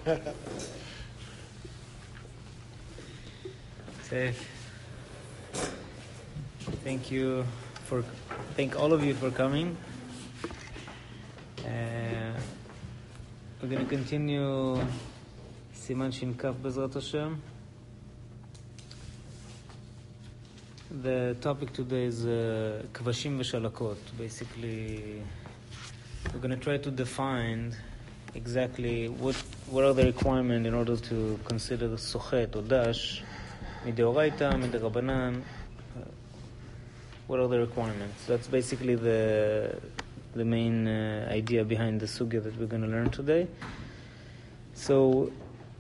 So, thank all of you for coming. We're going to continue Siman Shin Kaf Bezrat Hashem. The topic today is Kvashim v'Shalakot. Basically, we're going to try to define exactly what are the requirements in order to consider the Sochet or Dash, Mideoraita, Miderabanan. What are the requirements? That's basically the main idea behind the sugya that we're going to learn today. So,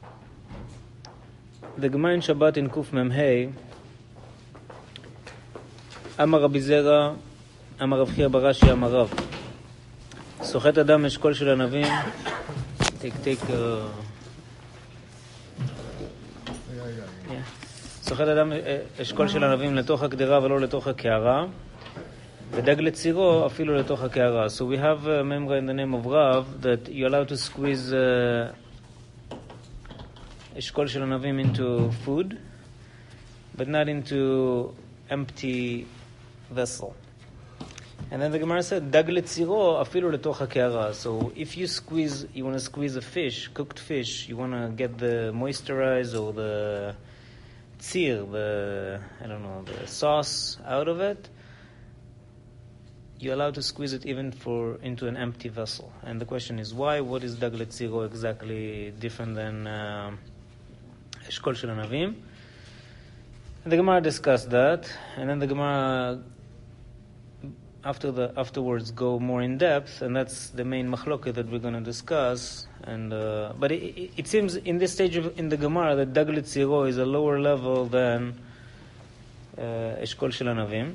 the Gemara in Shabbat in Kuf Mem Hey, Amar Rabbi Zera, Amar Rav Chia bar Ashi, Amar Rav. Sochet Adam Eshkol Shel Anavim. סוחט אדם אשכול של ענבים לתוך הקדרה ולא לתוך הקערה, ודג לצירו אפילו לתוך הקערה. So we have a memra in the name of Rav that you're allowed to squeeze אשכול של ענבים into food, but not into empty vessel. And then the Gemara said, דג לצירו אפילו לתוך הקערה. So if you want to squeeze a fish, cooked fish, you want to get the moisturize or the tzir, the sauce out of it, you're allowed to squeeze it even into an empty vessel. And the question is why? What is dag letziro exactly different than eshkol shel anavim? And the Gemara discussed that, and then the Gemara afterwards go more in depth, and that's the main machloket that we're going to discuss. And but it seems in this stage in the Gemara that dag letziro is a lower level than eshkol shel anavim.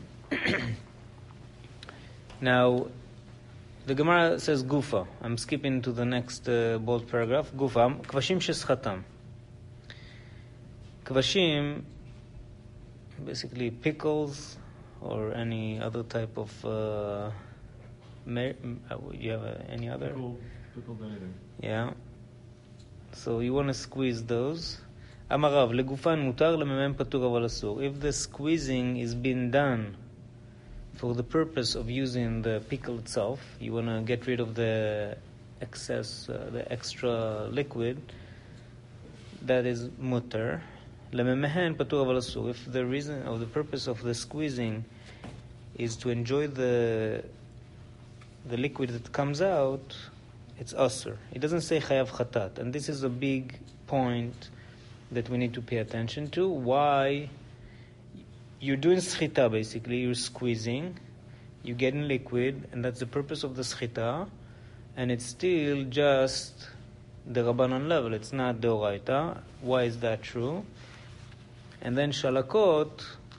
Now, the Gemara says gufa. I'm skipping to the next bold paragraph. Gufa, kvashim sheschatam. Kvashim, basically pickles or any other type of. You have any other? Pickled anything. Yeah. So you want to squeeze those. Amarav legufan mutar lememem patur aval asur. If the squeezing is being done for the purpose of using the pickle itself, you want to get rid of the excess, the extra liquid, that is mutar. Lememehen patur aval asur. If the reason or the purpose of the squeezing is to enjoy the liquid that comes out, it's asur. It doesn't say chayav chatat, and this is a big point that we need to pay attention to. Why? You're doing schita, basically. You're squeezing, you're getting liquid, and that's the purpose of the schita, and it's still just the Rabbanan level. It's not the Oraita. Why is that true? And then shalakot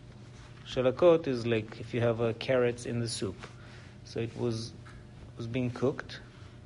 is like if you have carrots in the soup. So it was being cooked.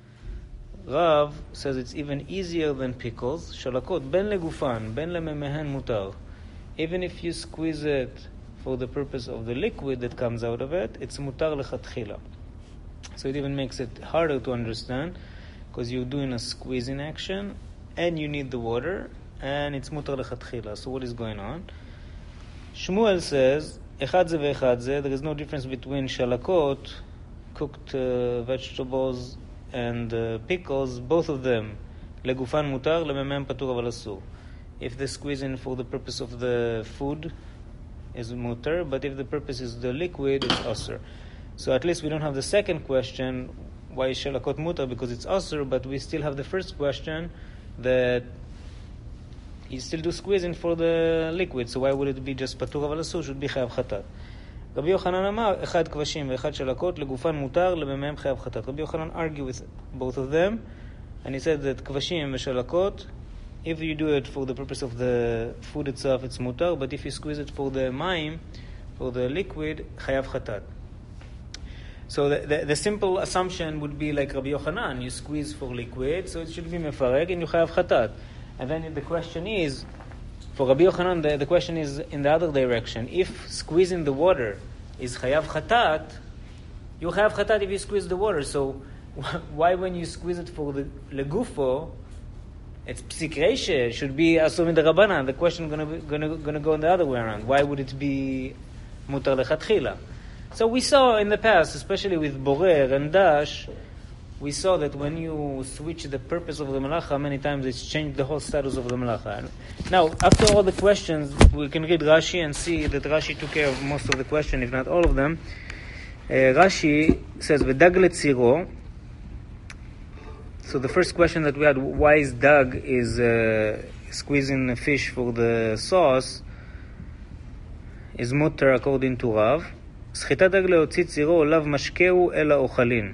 Rav says it's even easier than pickles. Shalakot ben legufan, ben lememehen mutar. Even if you squeeze it for the purpose of the liquid that comes out of it, it's mutar lechatchila. So it even makes it harder to understand because you're doing a squeezing action and you need the water and it's mutar lechatchila. So what is going on? Shmuel says echad ze ve'echad ze. There is no difference between shalakot, cooked vegetables, and pickles, both of them legufan mutar lememem patur aval asur. If the squeezing for the purpose of the food is mutar, but if the purpose is the liquid, it's asur. So at least we don't have the second question, why is shalakot mutar? Because it's asur, but we still have the first question that you still do squeezing for the liquid, so why would it be just patur aval asur? Should be chayav chatat. Rabbi Yochanan Amar, echad kvashim ve'echad shalakot legufan mutar lememem chayav chatat. Rabbi Yochanan argued with both of them, and he said that kvashim ve'shalakot, if you do it for the purpose of the food itself, it's mutar, but if you squeeze it for the mayim, for the liquid, chayav chatat. So the simple assumption would be like Rabbi Yochanan, you squeeze for liquid, so it should be mefareg, and you chayav chatat. And then the question is, for Rabbi Yochanan, the question is in the other direction. If squeezing the water is chayav chatat, you chayav chatat if you squeeze the water. So why when you squeeze it for the legufo, it's psik reishe, it should be asur midrabanan. The question gonna go in the other way around. Why would it be mutar lechatchila? So we saw in the past, especially with borer and dash, we saw that when you switch the purpose of the melacha, many times it's changed the whole status of the melacha. Now, after all the questions, we can read Rashi and see that Rashi took care of most of the questions, if not all of them. Rashi says, "V'dag letziro." So the first question that we had, why is dag is squeezing a fish for the sauce, is mutter according to Rav. Schitat dag leotzi tziro lav mashkeu ela ochalin.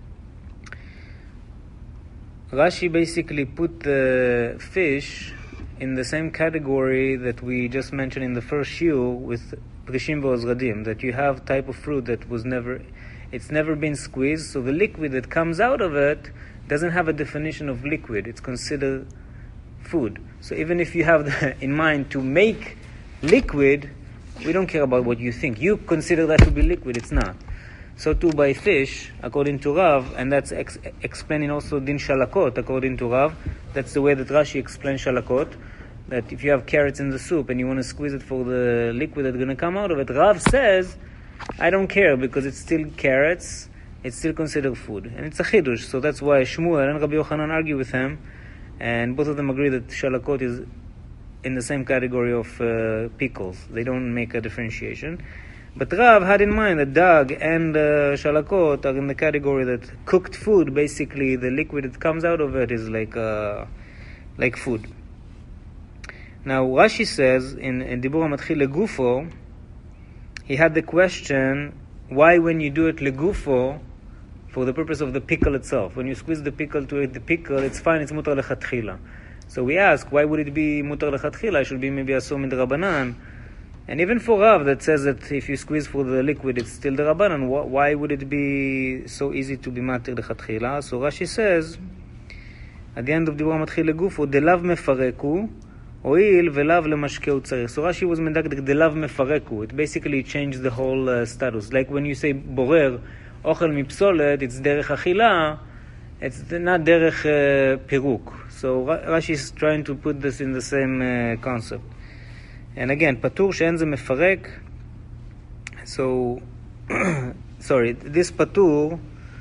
Rashi basically put the fish in the same category that we just mentioned in the first shiur with prishim ve'ozradim, that you have type of fruit that it's never been squeezed, so the liquid that comes out of it doesn't have a definition of liquid. It's considered food. So even if you have in mind to make liquid, we don't care about what you think. You consider that to be liquid, it's not. So too by fish, according to Rav, and that's explaining also din shalakot, according to Rav. That's the way that Rashi explains shalakot, that if you have carrots in the soup and you want to squeeze it for the liquid that's going to come out of it, Rav says, I don't care because it's still carrots, it's still considered food. And it's a chidush, so that's why Shmuel and Rabbi Yochanan argue with him, and both of them agree that shalakot is in the same category of pickles. They don't make a differentiation. But Rav had in mind that dag and shalakot are in the category that cooked food, basically the liquid that comes out of it is like food. Now Rashi says in Dibur HaMatchil legufo, he had the question, why when you do it legufo, for the purpose of the pickle itself, when you squeeze the pickle to eat the pickle, it's fine, it's mutar lechatchila. So we ask, why would it be mutar lechatchila? It should be maybe asur midrabanan. And even for Rav that says that if you squeeze for the liquid, it's still the Rabbanan, why would it be so easy to be matir lechatchila? So Rashi says, at the end of Dibur HaMatchil legufo, delav mefareku, oil velav lemashkeu tzarich. So Rashi was medakdek delav mefareku. It basically changed the whole status. Like when you say borer, ochel mipsolet, it's derech achila, it's not derech piruk. So Rashi is trying to put this in the same concept. And again, patur she'en ze mefarek. So, sorry, this patur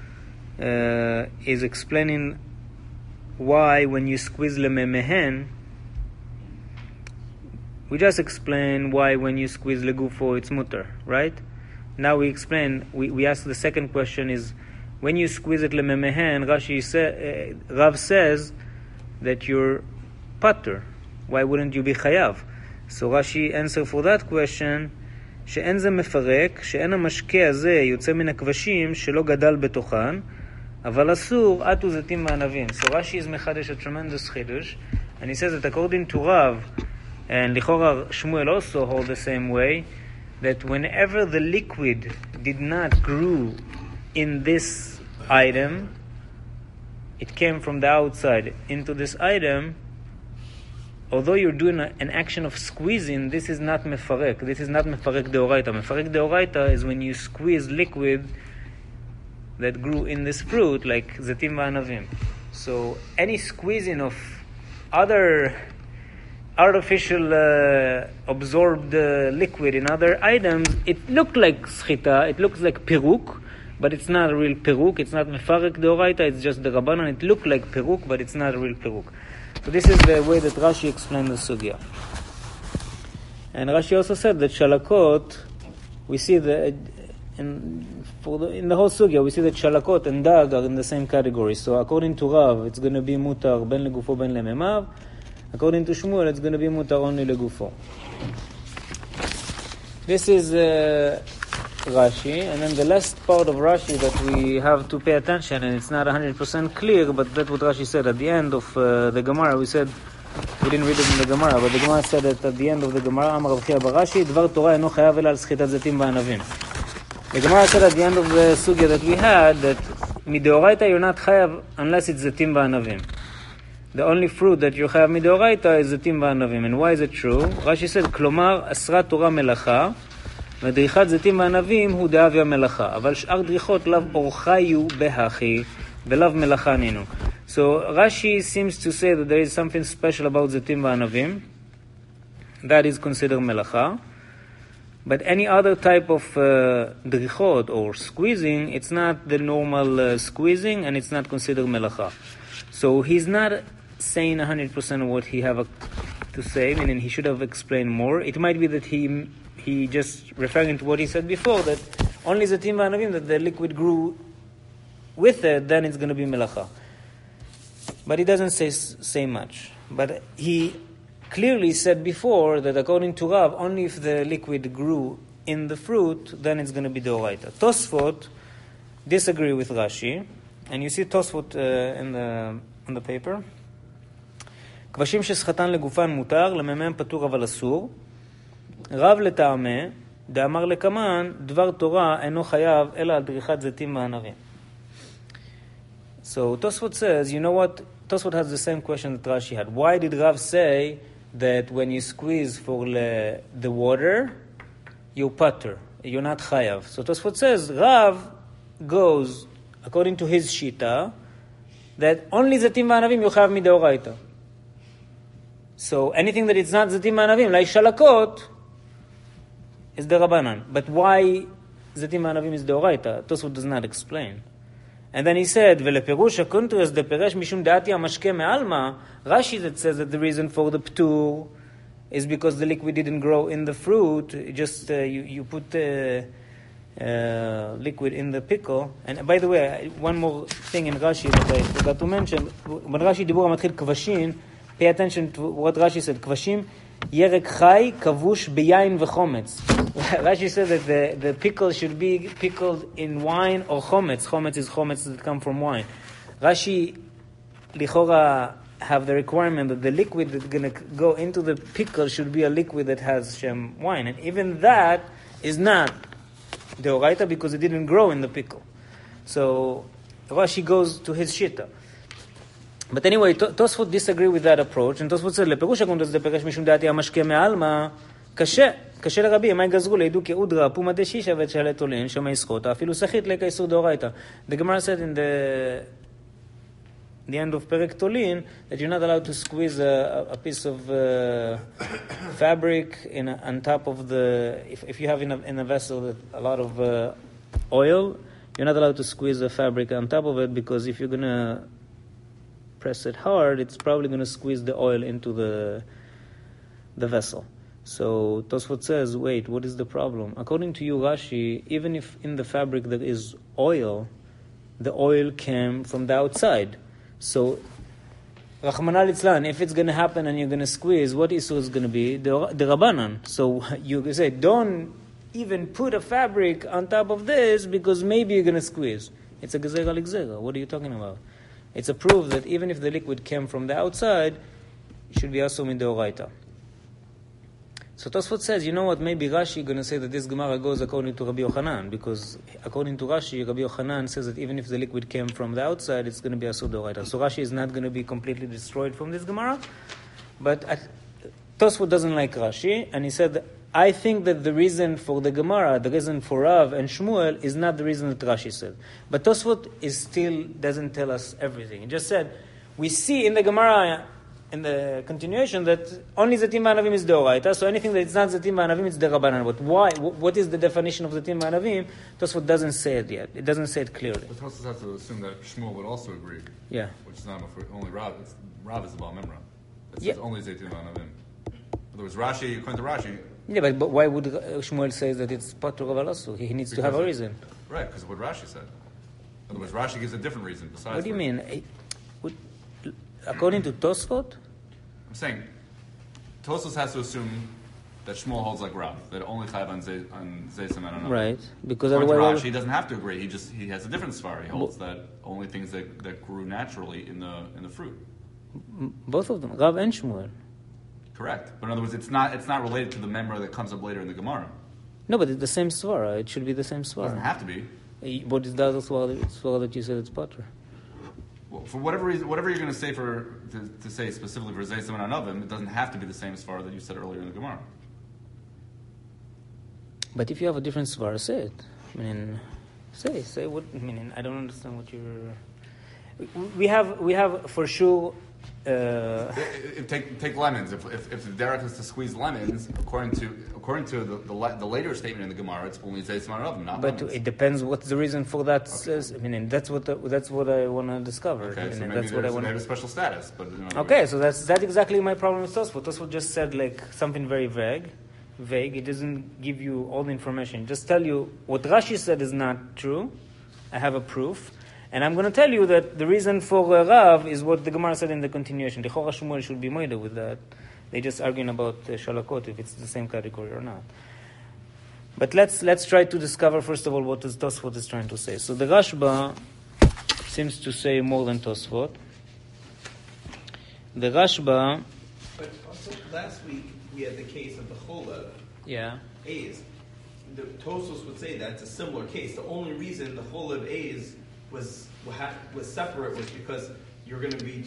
is explaining why when you squeeze lememehen, we just explained why when you squeeze legufo it's mutter, right? Now we explain, we ask the second question is, when you squeeze it lememehen, Rav says that you're patur. Why wouldn't you be chayav? So Rashi answer for that question, שאין זה מפרק, שאין המשקה הזה יוצא מן הכבשים שלא גדל בתוכן, אבל אסור עט וזיתים וענבים. So Rashi is מחדש a tremendous chidush, and he says that according to Rav, and לכאורה Shmuel also hold the same way, that whenever the liquid did not grow in this item, it came from the outside into this item, although you're doing an action of squeezing, this is not mefarek. This is not mefarek deoraita. Mefarek deoraita is when you squeeze liquid that grew in this fruit, like zetim va'anavim. So any squeezing of other artificial absorbed liquid in other items, it looked like schita, it looks like piruk, but it's not a real piruk. It's not mefarek deoraita, it's just the rabbanan. It looked like piruk, but it's not a real piruk. So this is the way that Rashi explained the sugya. And Rashi also said that shalakot, we see in the whole sugya, we see that shalakot and dag are in the same category. So according to Rav, it's going to be mutar ben legufo ben lememav. According to Shmuel, it's going to be mutar only legufo. This is Rashi, and then the last part of Rashi that we have to pay attention, and it's not 100% clear, but that's what Rashi said at the end of the Gemara. We said, we didn't read it in the Gemara, but the Gemara said that at the end of the Gemara, Amar Rav Chia bar Rashi, Dvar Torah eno chayav ela al schitat zetim va'anavim. The Gemara said at the end of the sugya that we had, that mideoraita you're not chayav unless it's zetim va'anavim. The only fruit that you chayav mideoraita is zetim va'anavim. And why is it true? Rashi said, klomar asra Torah melacha, ודריכת זיתים וענבים הוא דאבי המלאכה, אבל שאר דריכות לאו אורחיו בהכי ולאו מלאכה נינו. So Rashi seems to say that there is something special about Zetim va'anavim that is considered melacha. But any other type of drichot or squeezing, it's not the normal squeezing, and it's not considered melacha. So he's not saying 100% what he have to say, meaning he should have explained more. It might be that he just referring to what he said before, that only Zetim va'anavim, that the liquid grew with it, then it's going to be melacha. But he doesn't say much. But he clearly said before that according to Rav, only if the liquid grew in the fruit, then it's going to be deoraita. Tosfot disagree with Rashi, and you see Tosfot on the paper. כבשים שסחטן לגופן מותר, לממם פטור אבל אסור. רב לטעמה, דאמר לקמן, דבר תורה אינו חייב, אלא על דריכת זיתים וענבים. So Tosfot says, you know what? Tosfot has the same question that Rashi had. Why did Rav say that when you squeeze for the water, you putter, you're not chayav? So Tosfot says, Rav goes, according to his shita, that only Zetim va'anavim you chayav mideoraita. So anything that is not Zetim va'anavim, like shalakot, is derabanan. But why Zetim va'anavim is deoraita? Tosfot does not explain. And then he said, "Veleperush hakuntres deperesh mishum dati amashke me'alma." Rashi that says that the reason for the ptur is because the liquid didn't grow in the fruit. Just you put liquid in the pickle. And by the way, one more thing in Rashi that I forgot to mention. When Rashi dibur matchil kvashin, pay attention to what Rashi said. Kvashim yerek chai kavush beyain v'chometz. Rashi said that the pickle should be pickled in wine or chometz. Chometz is chometz that come from wine. Rashi, lichora, have the requirement that the liquid that's going to go into the pickle should be a liquid that has shem wine. And even that is not deoraita because it didn't grow in the pickle. So Rashi goes to his shita. But anyway, Tosfot disagree with that approach, and Tosfot said, "Leperush hakuntres deperesh mishum dati amashke me'alma, kashe לרבי, מה יגזרו לידו כאודרה, פומה דשישה ותשאלת עולין, שמה יסחותה, אפילו שחית לקה איסור דאורייתא." The Gemara said in the end of Perek Tolin that you're not allowed to squeeze a piece of fabric on top of the, if you have in a vessel that a lot of oil, you're not allowed to squeeze the fabric on top of it, because if you're going to press it hard, it's probably going to squeeze the oil into the vessel. So Tosfot says, wait, what is the problem? According to you, Rashi, even if in the fabric there is oil, the oil came from the outside. So, Rachmana litzlan, if it's going to happen and you're going to squeeze, what issue is going to be? The Rabbanan. So you say, don't even put a fabric on top of this because maybe you're going to squeeze. It's a gezerah l'gzerah. What are you talking about? It's a proof that even if the liquid came from the outside, it should be also midoraita. So Tosfot says, you know what, maybe Rashi is going to say that this Gemara goes according to Rabbi Yochanan, because according to Rashi, Rabbi Yochanan says that even if the liquid came from the outside, it's going to be asur d'oraita. So Rashi is not going to be completely destroyed from this Gemara. But Tosfot doesn't like Rashi, and he said, I think that the reason for the Gemara, the reason for Rav and Shmuel, is not the reason that Rashi said. But Tosfot still doesn't tell us everything. He just said, we see in the Gemara, in the continuation, that only Zetim va'anavim is deoraita, so anything that is not Zetim va'anavim is derabanan. But why? What is the definition of Zetim va'anavim? Tosfot doesn't say it yet. It doesn't say it clearly. But Tosfot has to assume that Shmuel would also agree. Yeah. Which is not only Rav. Rav is the Baal Memra. It says only Zetim va'anavim. In other words, Rashi, according to Rashi. Yeah, but why would Shmuel say that it's patur aval asur? He needs to have a reason. Right, because of what Rashi said. In other words, Rashi gives a different reason besides. What do you mean? According to Tosfot? I'm saying, Tosfos has to assume that Shmuel holds like Rav, that only chayav on Zaysim and right, because otherwise Rashi, he doesn't have to agree. He has a different svar. He holds that only things that grew naturally in the fruit. Both of them, Rav and Shmuel. Correct, but in other words, it's not related to the member that comes up later in the Gemara. No, but it's the same svara. It should be the same svara. It doesn't have to be. What is the other svara that you said it's patur? Well, for whatever reason, whatever you're going to say to say specifically for Zaysim and Anavim, it doesn't have to be the same svara that you said earlier in the Gemara. But if you have a different svara, say it. I mean, say what. I mean, I don't understand what you're. We have for sure. Take lemons. If the derech is to squeeze lemons, according to the later statement in the Gemara, it's only zeis ma'anav, not But lemons. it depends what's the reason for that. Okay. I mean, that's what I want to discover. Okay, so maybe that's what I they have a special status. But okay, so that's exactly my problem with Tosfot. Tosfot just said like something very vague. It doesn't give you all the information. Just tell you what Rashi said is not true. I have a proof. And I'm going to tell you that the reason for Rav is what the Gemara said in the continuation. The Chora Shmuel should be moida with that. They just arguing about Shalakot, if it's the same category or not. But let's try to discover, first of all, what Tosfot is trying to say. So the Rashba seems to say more than Tosfot. The Rashba... But also, last week, we had the case of the Cholev. Yeah. A's. The Tosfos would say that's a similar case. The only reason the Cholev A's was separate was because you're going to be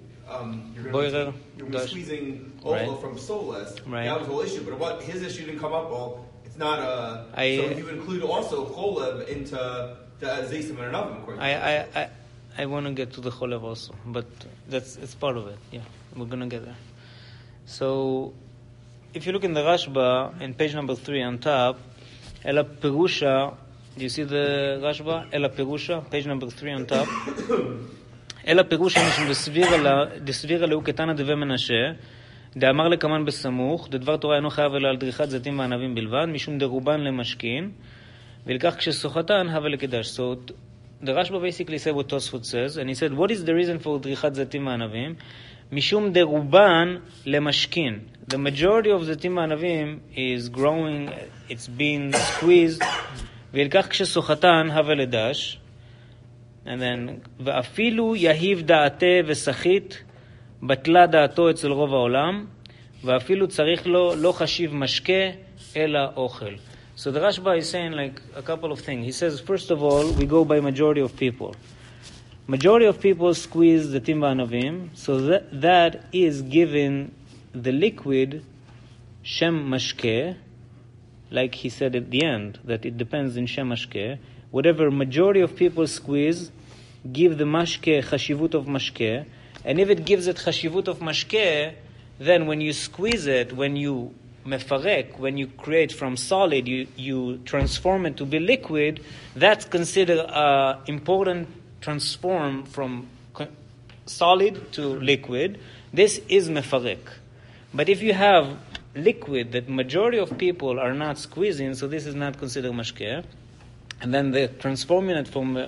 squeezing oil from Solas. Right. That was the whole issue. But his issue didn't come up. Well, it's not a. So you include also Cholev into the Zeisim and Anavim. I want to get to the Cholev also, but it's part of it. Yeah, we're going to get there. So, if you look in the Rashba, in page number 3 on top, Ela Perusha. Do you see the Rashba? Ela Perusha, page number 3 on top. Ela Perusha משום דסבירה לאו קטנה דבי מנשה, דאמר לקמן בסמוך, דדבר תורה אינו חייב אלא על דריכת זיתים וענבים בלבד, משום דרובן למשכין, ולכך כשסוחתן הווה לקדש. So the Rashba basically said what Tosfot says, and he said, what is the reason for דריכת זיתים וענבים? משום דרובן למשכין. The majority of זיתים וענבים is growing, it's being squeezed, ולכך כשסוחתן הווה לדש, and then, ואפילו יהיב דעתה ושחית, בטלה דעתו אצל רוב העולם, ואפילו צריך לו לא חשיב משקה, אלא אוכל. So the Rashba is saying like a couple of things. He says, first of all, we go by majority of people. Majority of people squeeze the tim v'anavim, so that is given the liquid shem mashke, like he said at the end, that it depends in Shem Mashke. Whatever majority of people squeeze, give the Mashke chashivut of Mashke. And if it gives it chashivut of Mashke, then when you squeeze it, when you mefarek, when you create from solid, you transform it to be liquid, that's considered an important transform from solid to liquid. This is mefarek. But if you have liquid that majority of people are not squeezing, so this is not considered mashkeh, and then the transforming it from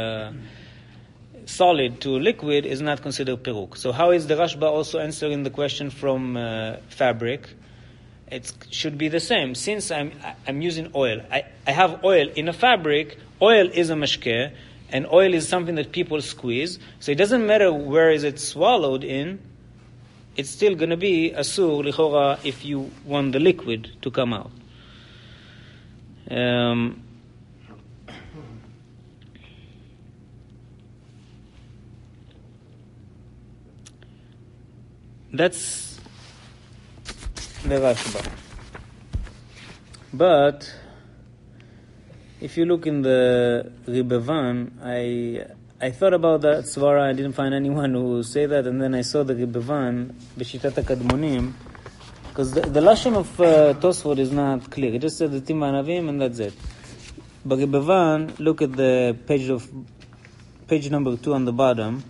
solid to liquid is not considered peruk. So how is the Rashba also answering the question from fabric? It should be the same. Since I'm using oil, I have oil in a fabric. Oil is a mashkeh, and oil is something that people squeeze. So it doesn't matter where is it swallowed in. It's still going to be asur lichora if you want the liquid to come out. That's the Rashba. But if you look in the Ribevan, I thought about that svara. I didn't find anyone who say that, and then I saw the Ribevan b'shitat hakadmonim, because the lashon of Tosfot is not clear. It just said the tim v'anavim and that's it. But Ribevan, look at the page number 2 on the bottom.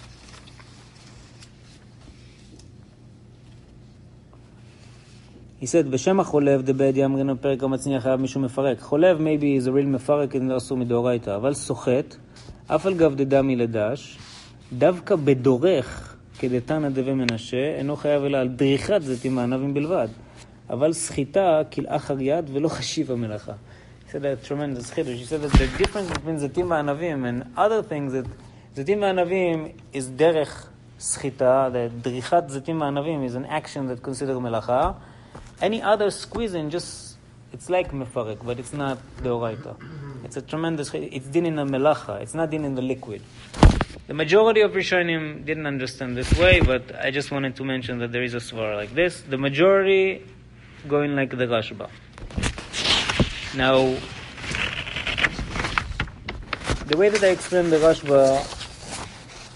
He said, "V'shem cholev debed yamrin perek hamatzniach hayav mishum mefarek." Cholev maybe is a real mefarek and also midoraita. Aval sochet, אף על גב דדמי לדש, דווקא בדורך, כדתנא דבי מנשה, אינו חייב אלא על דריכת זיתים וענבים בלבד. אבל סחיטה כלאחר יד ולא חשיב המלאכה. He said a tremendous chiddush. He said that the difference between זיתים וענבים and other things, that זיתים וענבים is דרך סחיטה, that דריכת זיתים וענבים is an action that considered מלאכה. Any other squeezing, just, it's like mefarek, but it's not deoraita. It's a tremendous, it's din in the melacha, it's not din in the liquid. The majority of Rishonim didn't understand this way, but I just wanted to mention that there is a svara like this. The majority going like the Rashba. Now, the way that I explain the Rashba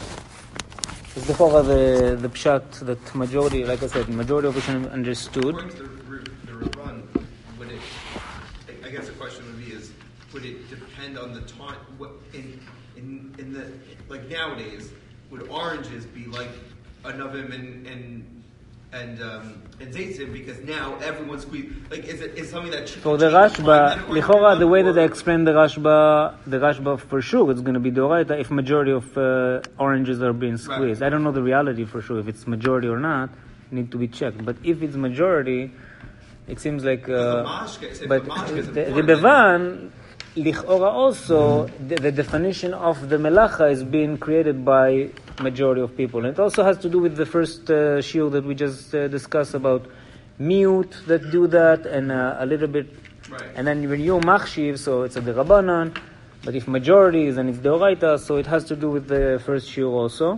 It's the pshat that majority, like I said, majority of Rishonim understood. According to the Ramban, would it? I guess the question would be: would it depend on the time? What in the like nowadays, would oranges be like anavim and zaytzim, because now everyone's squeezed? Like, is something that for the Rashba, lichora, the way that I explained the Rashba for sure it's going to be doraita if majority of oranges are being squeezed. Right. I don't know the reality for sure if it's majority or not. Need to be checked. But if it's majority, it seems like. But the Rebbevan, lichora also the definition of the melacha is being created by majority of people. And it also has to do with the first shiur that we just discussed about mute that do that, and a little bit, right. And then when you machshiv, so it's a derabanan, but if majority is, then it's deoraita, so it has to do with the first shiur also.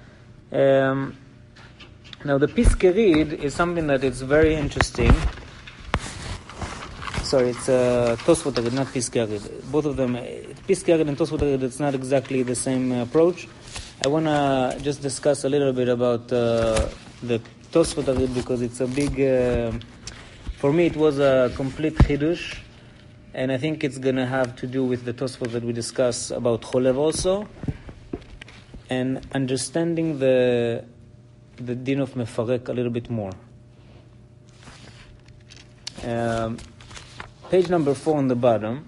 Now the Piskerid is something that is very interesting. Sorry, it's Tosfot Arid, not Piskerid. Both of them, Piskerid and Tosfot Arid, it's not exactly the same approach. I want to just discuss a little bit about the Tosfot Arid because it's a big, for me it was a complete chidush, and I think it's going to have to do with the Tosfot that we discussed about Cholev also, and understanding the din of Mefarek a little bit more. Page number 4 on the bottom.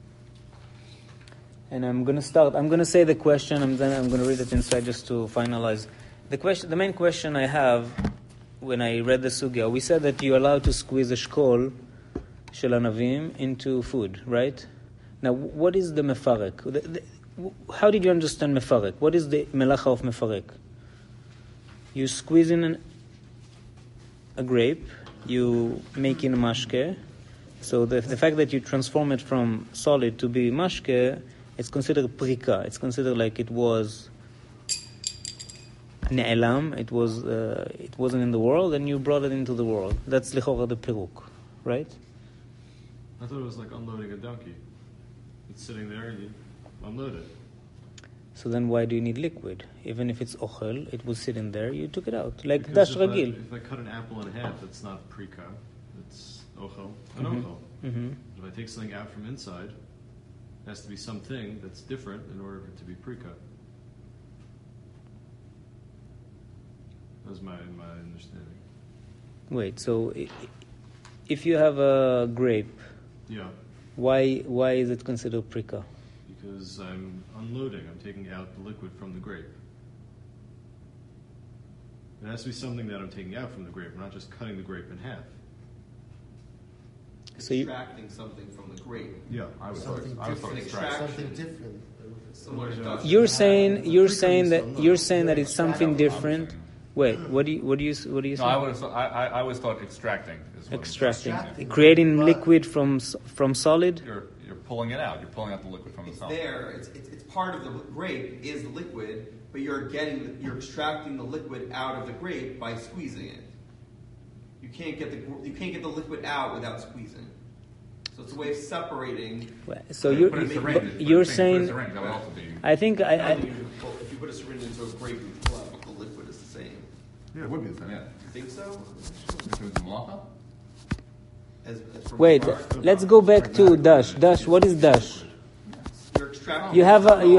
And I'm going to say the question, and then I'm going to read it inside just to finalize. The main question I have when I read the sugya, we said that you're allowed to squeeze a shkol shel anavim into food, right? Now, what is the mefarek? How did you understand mefarek? What is the melacha of mefarek? You squeeze in a grape, you make in a mashke. So the fact that you transform it from solid to be mashke, it's considered prika. It's considered like it was ne'elam. It wasn't in the world, and you brought it into the world. That's lichora the peruk, right? I thought it was like unloading a donkey. It's sitting there and you unload it. So then why do you need liquid? Even if it's ochel, it was sitting there, you took it out. Like dash ragil. If I cut an apple in half, it's not prika. It's ochel. An ochel. Mm-hmm. If I take something out from inside, it has to be something that's different in order for it to be prika. That's my understanding. Wait, so if you have a grape, yeah, why is it considered prika? Because I'm unloading. I'm taking out the liquid from the grape. It has to be something that I'm taking out from the grape. I'm not just cutting the grape in half. So extracting something from the grape. Yeah, I was thought extract something different. You're saying that it's something different. Wait, what do you say? No, I always thought extracting is what extracting, creating liquid from solid. You're pulling it out. You're pulling out the liquid from the solid. It's part of the grape is the liquid, but you're extracting the liquid out of the grape by squeezing it. You can't get the liquid out without squeezing. So it's a way of separating. So you're saying. I think if you put a syringe into a grape, you pull out the liquid is the same. Yeah, it would be the same. Yeah. You think so? If it was malacha? Wait, let's go back to dash. Dash, what is dash? You're extracting. You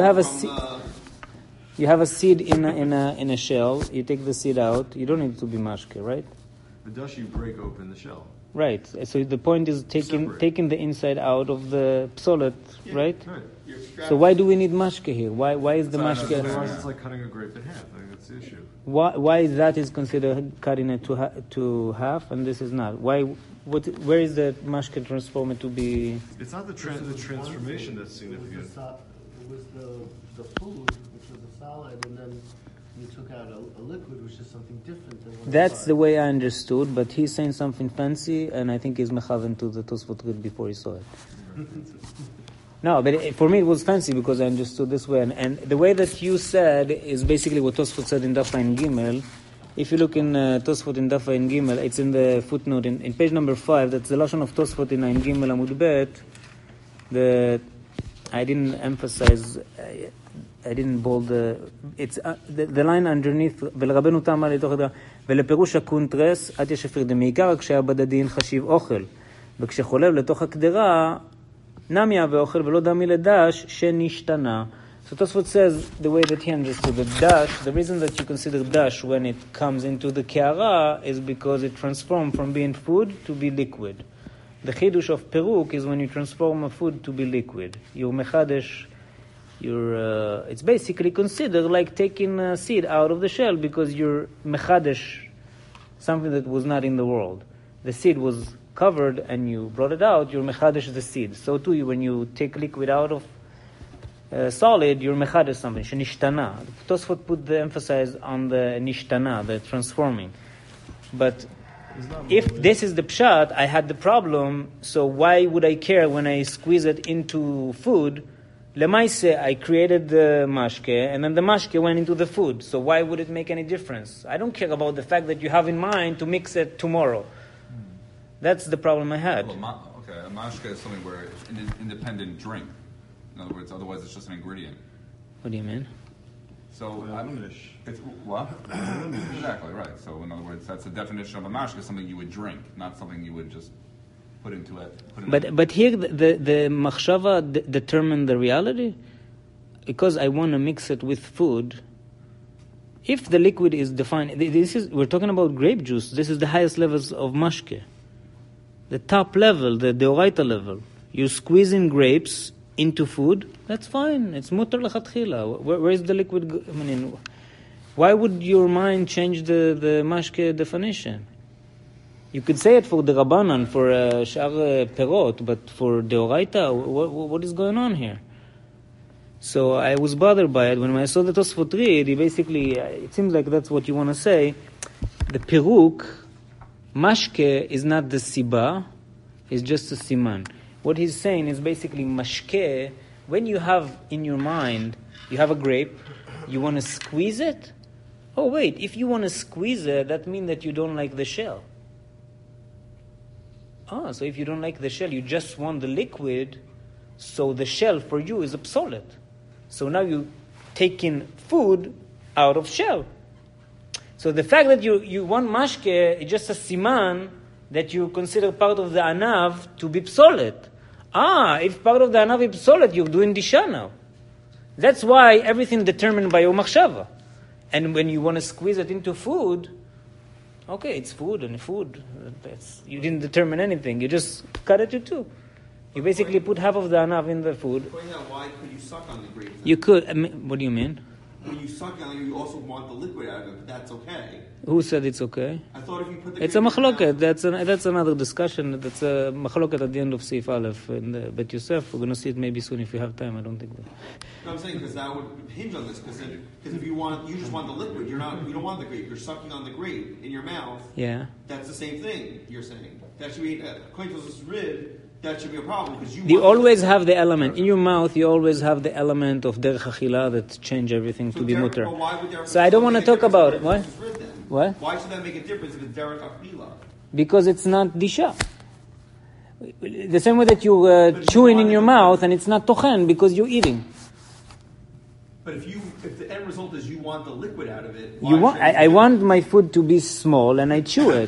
have a seed in a shell. You take the seed out. You don't need it to be mashke, right? The dash, you break open the shell. Right. So the point is taking the inside out of the psolet, right? So why do we need mashke here? Why is the mashke? Otherwise, it's like cutting a grape in half. I think that's the issue. Why that is considered cutting it to half, and this is not? Why? Where is the mashke transformed to be? It's not the transformation that's significant. It was the food, which was a solid, and then you took out a liquid, which is something different than what That's the way I understood, but he's saying something fancy, and I think he's mechaven to the Tosfot Rid before he saw it. No, but for me it was fancy because I understood this way, and the way that you said is basically what Tosfot said in Daf Ayin Gimel. If you look in Tosfot in Daf Ayin Gimel, it's in the footnote in page number 5. That's the lashon of Tosfot in Ayin Gimel Amud Bet. That I didn't emphasize. I didn't bold it's the line underneath, ולרבנו תמה לתוך הדרה, ולפירוש הקונטרס, את ישפיר דמעיקר, כשהיה בדדין חשיב אוכל, וכשחולב לתוך הקדרה, נמיה ואוכל ולא דמי לדש, שנשתנה. So Tosfot says, the way that he understood the dash, the reason that you consider dash when it comes into the ke'ara is because it transforms from being food to be liquid. The chidush of peruk is when you transform a food to be liquid. Your mechadesh, it's basically considered like taking a seed out of the shell because you're mechadesh, something that was not in the world. The seed was covered and you brought it out, you're mechadesh the seed. So too, when you take liquid out of solid, you're mechadesh something. Shenishtana. Tosfot put the emphasis on the nishtana, the transforming. But if this is the pshat, I had the problem, so why would I care when I squeeze it into food? Lemaise, I created the mashke, and then the mashke went into the food. So why would it make any difference? I don't care about the fact that you have in mind to mix it tomorrow. That's the problem I had. Well, okay, a mashke is something where it's an independent drink. In other words, otherwise it's just an ingredient. What do you mean? So, it's what? Exactly, right. So, in other words, that's the definition of a mashke, something you would drink, not something you would just put into it. But here, the machshava determine the reality? Because I want to mix it with food. If the liquid is defined, we're talking about grape juice. This is the highest levels of mashke. The top level, the deoraita level. You're squeezing grapes into food, that's fine. It's mutar lechatchila. Where is the liquid? Why would your mind change the mashke definition? You could say it for the Rabbanan, for shar perot, but for deoraita, what is going on here? So I was bothered by it. When I saw the Tosfot read, it seems like that's what you want to say. The peruk, mashke is not the siba, it's just a siman. What he's saying is basically mashke, when you have in your mind, you have a grape, you want to squeeze it? Oh wait, if you want to squeeze it, that means that you don't like the shell. So if you don't like the shell, you just want the liquid, so the shell for you is obsolete. So now you're taking food out of shell. So the fact that you want mashke is just a siman that you consider part of the anav to be obsolete. If part of the anav is obsolete, you're doing disha now. That's why everything determined by your machshava. And when you want to squeeze it into food, okay, it's food and food. You didn't determine anything. You just cut it to two. You basically put half of the anav in the food. Point out, why could you suck on the grape? You could. What do you mean? When you suck on it, you also want the liquid out of it, but that's okay. Who said it's okay? I thought if you put the It's a machloket. That's another discussion. That's a machloket at the end of Seif Aleph in the Bet Yosef. We're going to see it maybe soon if we have time. I don't think that. No, I'm saying because that would hinge on this. Because if you just want the liquid. You don't want the grape. You're sucking on the grape in your mouth. Yeah. That's the same thing. You're saying that should be according to this rid. That should be a problem because you always have the element in your mouth. You always have the element of derech achila that change everything to be mutter. So I don't want to talk about what. What? Why should that make a difference if it's derech achila? Because it's not disha. The same way that you're chewing in your mouth and it's not tochen because you're eating. But if the end result is you want the liquid out of it, I want my food to be small and I chew it.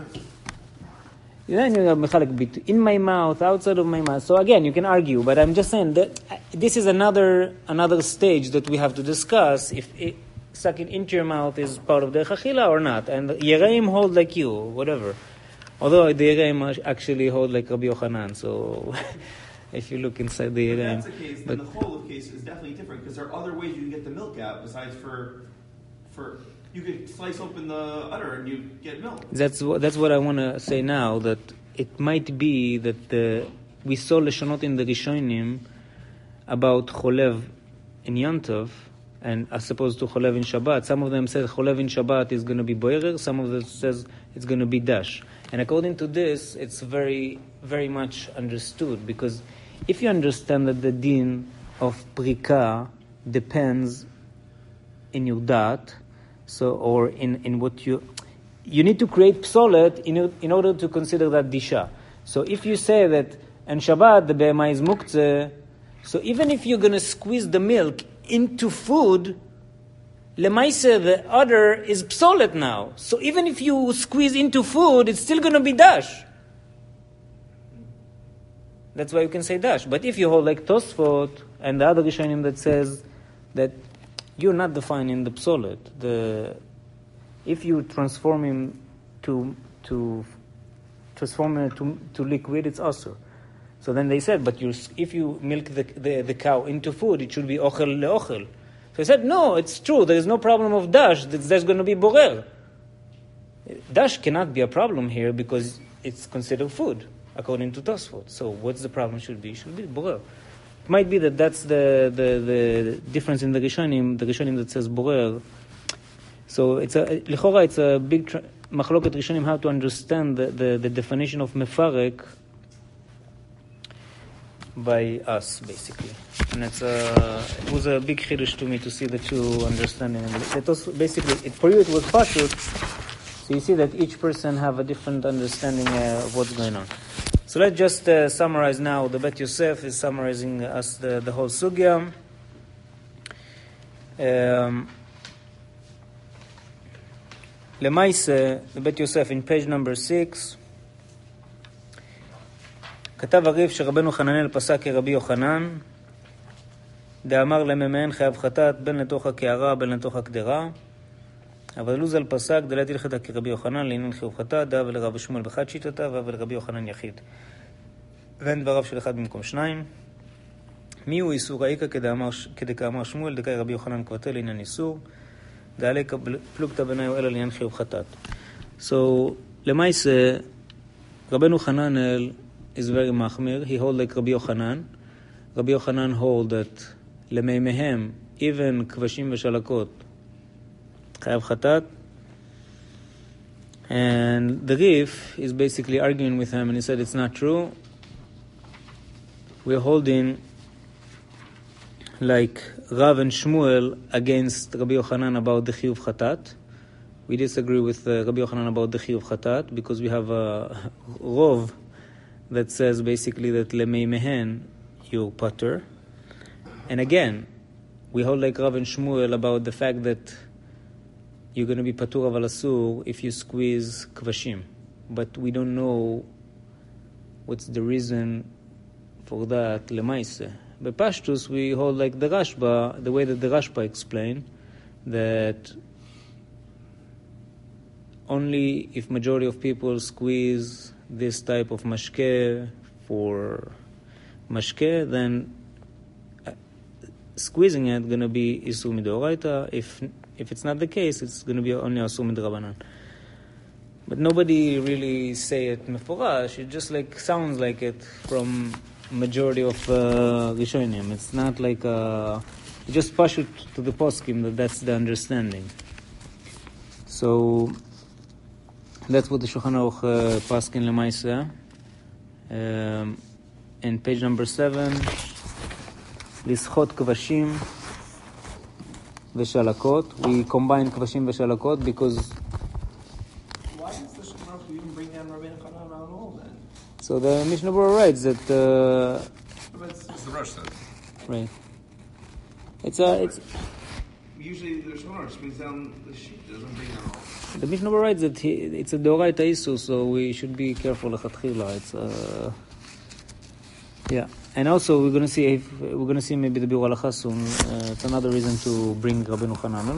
Then you have in my mouth, outside of my mouth. So again, you can argue, but I'm just saying that this is another stage that we have to discuss if sucking into your mouth is part of the chachila or not. And the Yereim hold like you, whatever. Although the Yereim actually hold like Rabbi Yochanan. So if you look inside the Yereim, that's the case. Then the whole of case is definitely different because there are other ways you can get the milk out besides for. You could slice open the udder and you get milk. That's what I want to say now, that it might be that we saw Leshonot in the Rishonim about Cholev in Yantov and as opposed to Cholev in Shabbat. Some of them said Cholev in Shabbat is going to be Boerer, some of them says it's going to be Dash. And according to this, it's very, very much understood because if you understand that the din of Prika depends in your dat, or in what you need to create psolet in order to consider that disha. So if you say that on Shabbat the behema is muktzeh, so even if you're going to squeeze the milk into food, lemaise, the udder is psolet now. So even if you squeeze into food, it's still going to be dash. That's why you can say dash. But if you hold like Tosfot and the other Rishonim that says that you're not defining the psolet, if you transform him to liquid, it's asur. So then they said, but if you milk the cow into food, it should be ochel leochel. So I said, no, it's true. There is no problem of dash. There's going to be borer. Dash cannot be a problem here because it's considered food, according to Tosfot. So what's the problem should be? It should be borer. It might be that's the difference in the Rishonim that says borer. So it's a big machloket Rishonim how to understand the definition of mefarek by us, basically. And it was a big chiddush to me to see the two understanding. It was basically, for you it was pashut, so you see that each person have a different understanding of what's going on. So let's just summarize now. The Bet Yosef is summarizing us the whole sugya. Lemaise, the Bet Yosef in page number 6, כתב הריף שרבנו חננאל פסק כרבי יוחנן, דאמר לממיין חייב חטאת בין לתוך הקערה בין לתוך הקדרה, אבל לוזל פסק דלת הלכתה כרבי יוחנן לעניין חיוב חטאת, דאב לרב שמואל בחד שיטתה ואב לרבי יוחנן יחיד. ואין דבריו של אחד במקום שניים. מי הוא איסור האיקה כדקאמר שמואל דקאי רבי יוחנן כבטל לעניין איסור, דעלי פלוגתא בניו אלא לעניין חיוב חטאת. So, למעשה, רבנו חננאל is very machmir. He hold like Rabbi Yochanan. Rabbi Yochanan hold that lemeimehem, even kvashim v'shalakot, chayav chatat. And the Rif is basically arguing with him, and he said it's not true. We're holding like Rav and Shmuel against Rabbi Yochanan about the chiyuv chatat. We disagree with Rabbi Yochanan about the chiyuv chatat because we have a rov that says basically that lemeimehen you putter. And again, we hold like Rav and Shmuel about the fact that you're going to be patur aval asur if you squeeze kvashim. But we don't know what's the reason for that lemaise. Bepashtus, we hold like the Rashba, the way that the Rashba explained, that only if majority of people squeeze this type of mashke for mashke, then squeezing it going to be isur midoraita. If it's not the case, it's going to be only asur midrabanan. But nobody really say it meforash. It just like sounds like it from majority of Rishonim. It's not like it just push it to the poskim that's the understanding. So that's what the Shulchan Aruch paskin lemaisa. In page number 7, lischot kvashim v'shalakot. We combine kvashim v'shalakot because. Why does the Shulchan Aruch even bring down Rabbeinu Chanan at all then? So the Mishnah Berurah writes that. It's the Rosh says. Right. It's usually the Shulchan Aruch brings down the sheet, doesn't bring down all. The Mishnah Berurah writes that it's a deoraita issue, so we should be careful lechatchila. It's yeah, and also we're going to see maybe the Biur Halacha soon. It's another reason to bring Rabbeinu Chanan.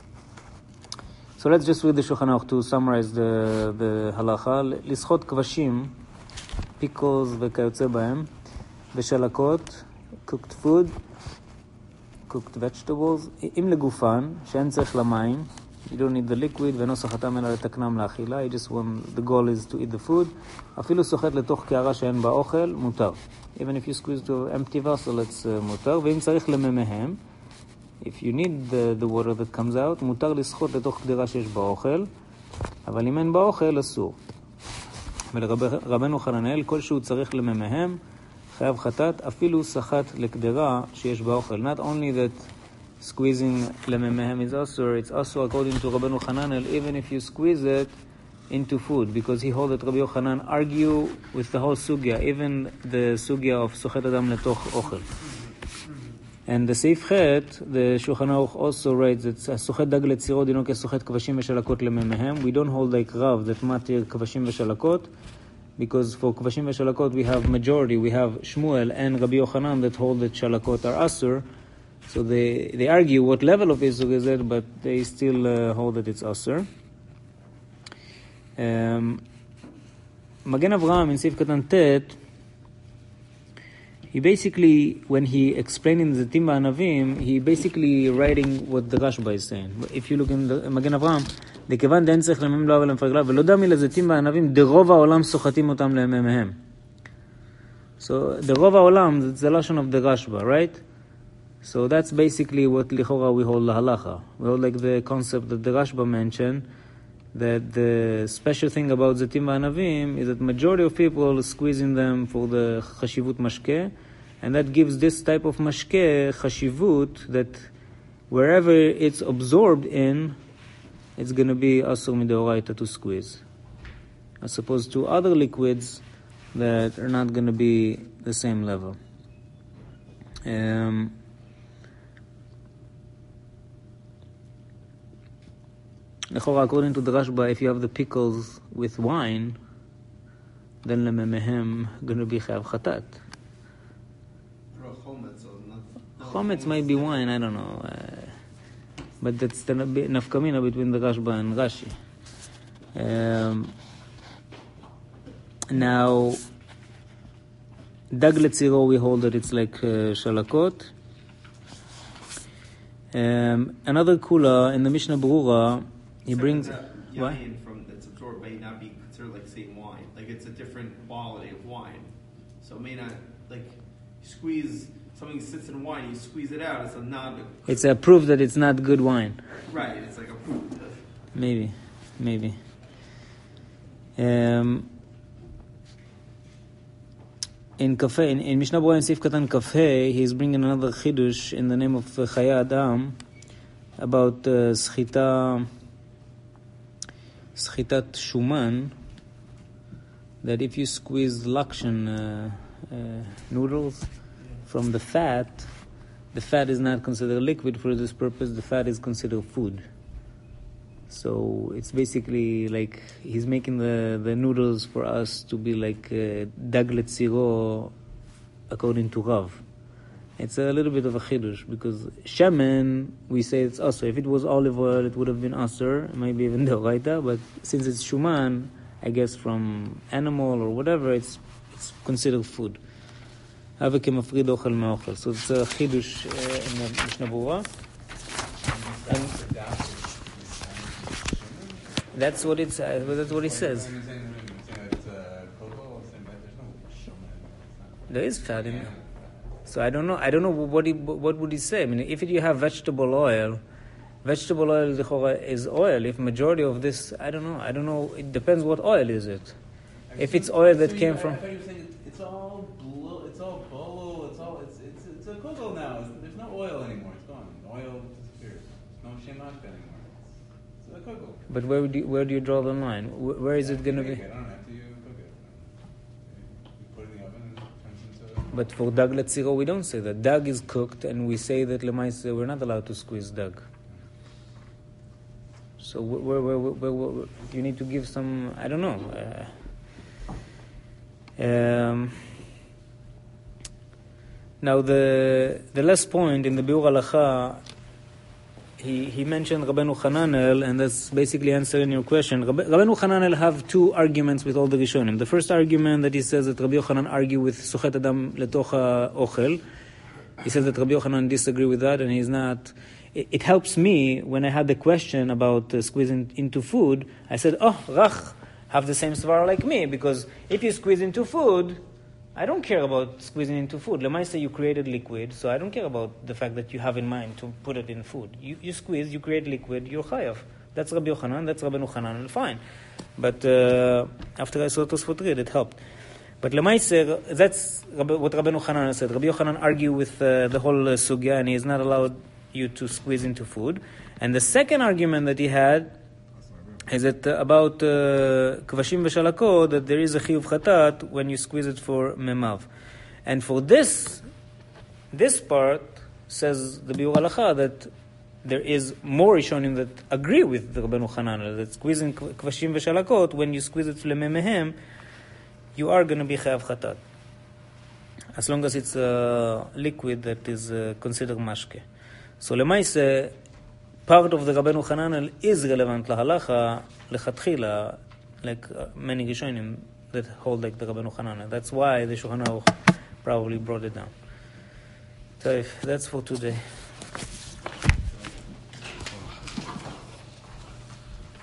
So let's just read the Shulchan Aruch to summarize the halacha. Lischot kvashim, pickles וכיוצא בהם, ושלקות, cooked food, cooked vegetables, אם לגופן, שאין צריך למים, you don't need the liquid, ואינו סוחתם אלא לתקנם לאכילה, you just want, the goal is to eat the food, אפילו סוחט לתוך קערה שאין בה אוכל, מותר. Even if you squeeze to empty vessel, it's מותר, ואם צריך לממיהם, if you need the water that comes out, מותר לסחוט לתוך קדרה שיש בה אוכל, אבל אם אין בה אוכל, אסור. ולרבנו חננאל, כל שהוא צריך לממיהם, חייב חטאת, אפילו סחט לקדרה שיש בה אוכל. Not only that squeezing לממיהם is also, it's also according to Rabbeinu Hananel, even if you squeeze it into food, because he holds that Rabbi Yochanan argue with the whole sugya, even the sugya of sochet adam letoch ochel. And the Seif Chet, the Shulchan Aruch also writes that Sochet dag letziro dino kesochet kvashim v'shalakot lememehem. We don't hold like Rav that matir kvashim v'shalakot, because for kvashim v'shalakot we have majority. We have Shmuel and Rabbi Yochanan that hold that shalakot are asur. So they argue what level of isur is it, but they still hold that it's asur. Magen Avraham in Seif Katan Tet, he basically, when he explained in the Timba Anavim, he basically writing what the Rashba is saying. If you look in the Magen Avraham, דכיוון דאין צריך למם לא אבל למפרגליו, ולא דמי לזיתים בענבים, דרוב העולם סוחטים אותם לימיהם. So, דרוב העולם, it's the lashon of the Rashba, right? So that's basically what lichora we hold lahalacha. We hold like the concept that the Rashba mentioned, that the special thing about Zatim V'Anavim is that majority of people are squeezing them for the Chashivut Mashke, and that gives this type of Mashke Chashivut that wherever it's absorbed in, it's going to be Asur Midoraita to squeeze. As opposed to other liquids that are not going to be the same level. According to the Rashba, if you have the pickles with wine, then lememehem going to be chayav chatat. Chometz might be wine, I don't know. But that's the nafkamina between the Rashba and Rashi. Now, dag letziro, we hold that it's like shalakot. Another kula in the Mishnah Berurah, he brings yayin from that's absorbed may not be considered like say wine. Like it's a different quality of wine, so it may not like squeeze something sits in wine. You squeeze it out. It's a proof that it's not good wine. Right. It's like a proof. Maybe. In Kafeh, in Mishnah Berurah in Seif Katan Kafeh, he's bringing another chidush in the name of Chaya Adam about Schitat Shuman, that if you squeeze lakshan noodles from the fat is not considered liquid for this purpose, the fat is considered food. So it's basically like he's making the noodles for us to be like dag letziro according to Rav. It's a little bit of a chidush because shemen, we say it's asur. If it was olive oil, it would have been asur, maybe even deoraita. But since it's shuman, I guess from animal or whatever, it's considered food. Hava kemafrid ochel me'ochel. So it's a chidush in the Mishnah Berurah. That's what it says. There is fat in it. So I don't know what would he say. I mean, if you have vegetable oil is oil. If majority of this, I don't know. It depends what oil is it. If it's oil that came from. I thought you were saying it's all bolo. It's a cocoa now. There's no oil anymore. It's gone. The oil disappeared. No shemashka anymore. It's a cocoa. But where do you draw the line? Where is it going to be? I don't know. After you cook it, you put it in the oven and it turns into. But for dag letziro, we don't say that. Dag is cooked, and we say that lemaise we're not allowed to squeeze dag. So where you need to give some, I don't know. Now the last point in the Biur Halacha, he mentioned Rabbeinu Hananel, and that's basically answering your question. Rabbeinu Hananel have two arguments with all the Rishonim. The first argument that he says that Rabbi Yochanan argue with Sochet Adam letocha ochel. He says that Rabbi Yochanan disagree with that, and he's not. It helps me when I had the question about squeezing into food. I said, Rach have the same svara like me, because if you squeeze into food, I don't care about squeezing into food. Lemaise, you created liquid, so I don't care about the fact that you have in mind to put it in food. You squeeze, you create liquid, you're chayav. That's Rabbi Yochanan, that's Rabbeinu Hananel, fine. But after I saw Tosfot read, it helped. But lemaise, that's what Rabbeinu Hananel said. Rabbi Yochanan argue with the whole sugya, and he is not allowed you to squeeze into food. And the second argument that he had is that about kvashim v'shalakot, that there is a chiyuv chatat when you squeeze it for memav. And for this part, says the Biur Halacha that there is more Rishonim that agree with the Rabbeinu Hananel, that squeezing kvashim v'shalakot, when you squeeze it lememehem, you are going to be chayav chatat. As long as it's a liquid that is considered mashke. So lemaise, part of the Rabbeinu Hananel is relevant lahalacha lechatchila, like many Rishonim that hold like the Rabbeinu Hananel. That's why the Shulchan Aruch probably brought it down. So that's for today.